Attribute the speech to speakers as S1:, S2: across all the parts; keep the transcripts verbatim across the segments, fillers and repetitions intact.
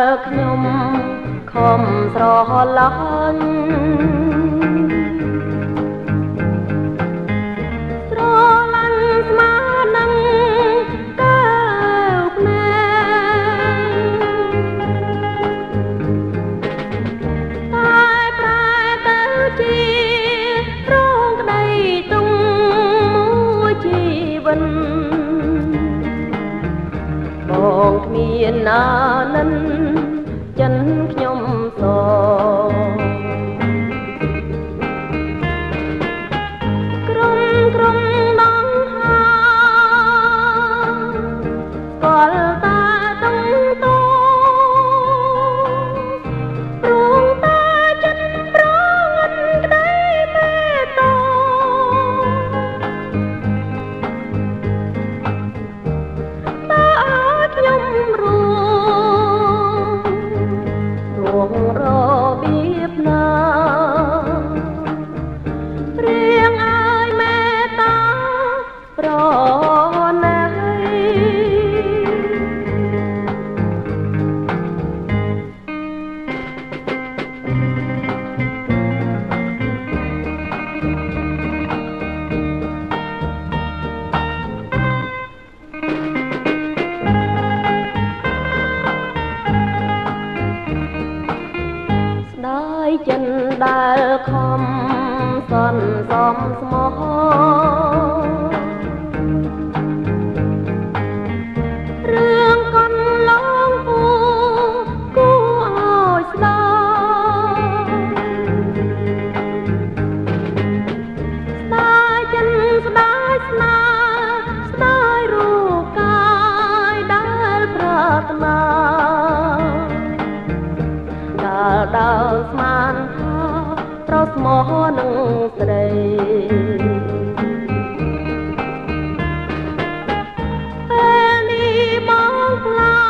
S1: ខ្ញុំខំស្រឡាញ់ស្រឡាញ់ស្មើនឹងកែវភ្នែកតែប្រែទៅជារងក្តីទុំមួយជីវិតបងគ្មានណានិនចិនខ្ញុំសក្រុមក្រុមដងហាស្គាល់តែតុងតព្រមតែចិត្តប្រងិនក្តីមេត្តាខ្ញុំរួមរួងរបៀបណារៀងឲ្យមេត្តាប្រណីចិនដែលខំសន្សំស្មោះរឿងកូនឡងពូគួរឲ្យស្ដាយស្ដាយចិនស្ដាយស្នាស្ដាយរូបកាយដែលប្រាថ្នាដើរដើរស្មានប្រស្មោះនឹងស្រីពេលនេះបងខ្លា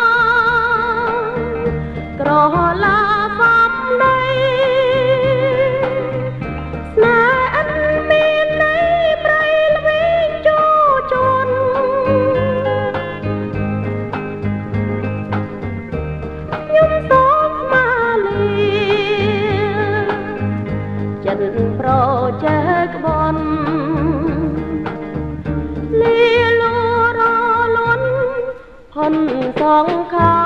S1: ក្រឡាសពនៃស្នេហ៍អិនមានន័យប្រៃល្វីងចូលជន់ខ្ញុំសូមស្មាលីចិត្តប្រជែកបនលាលួរលន់ផុនសងខា